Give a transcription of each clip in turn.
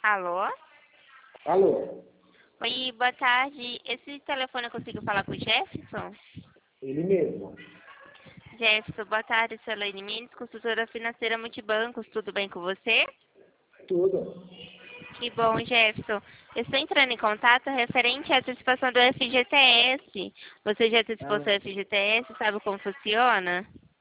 Alô? Alô? Oi, boa tarde. Esse telefone eu consigo falar com o Jefferson? Ele mesmo. Jefferson, boa tarde, sou Elaine Mendes, consultora financeira Multibancos. Tudo bem com você? Tudo. Que bom, Jefferson. Eu estou entrando em contato referente à antecipação do FGTS. Você já antecipou seu Ah, FGTS? Sabe como funciona?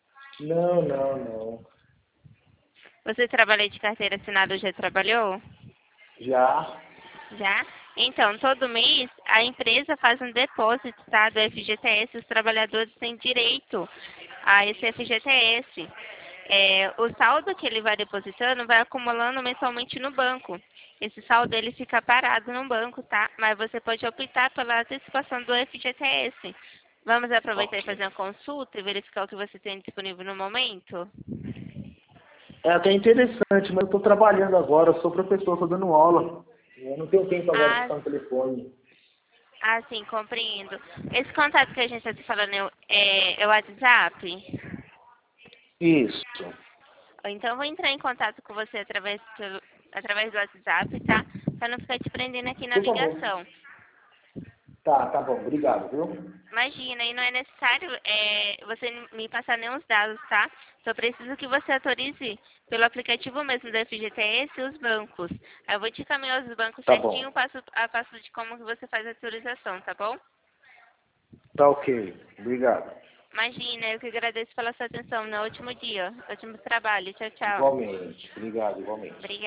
não. Você trabalha de carteira assinada ou já trabalhou? Já? Já? Então, todo mês a empresa faz um depósito, tá, do FGTS. Os trabalhadores têm direito a esse FGTS. O saldo que ele vai depositando vai acumulando mensalmente no banco. Esse saldo ele fica parado no banco, tá? Mas você pode optar pela antecipação do FGTS. Vamos aproveitar e Ok. fazer uma consulta e verificar o que você tem disponível no momento? É até interessante, mas eu estou trabalhando agora, eu sou professor, estou dando aula. Eu não tenho tempo agora de Ah, ficar no telefone. sim, compreendo. Esse contato que a gente está te falando é o WhatsApp? Isso. Então, eu vou entrar em contato com você através do WhatsApp, tá? Para não ficar te prendendo aqui na Por favor. ligação. Tá bom. Obrigado, viu? Imagina, e não é necessário você me passar nenhum dados, tá? Só preciso que você autorize pelo aplicativo mesmo da FGTS os bancos. Aí eu vou te caminhar os bancos Tá certinho, bom. passo a passo de como que você faz a autorização, tá bom? Tá ok. Obrigado. Imagina, eu que agradeço pela sua atenção no último dia, ótimo trabalho. Tchau, tchau. Igualmente. Obrigado, igualmente. Obrigada.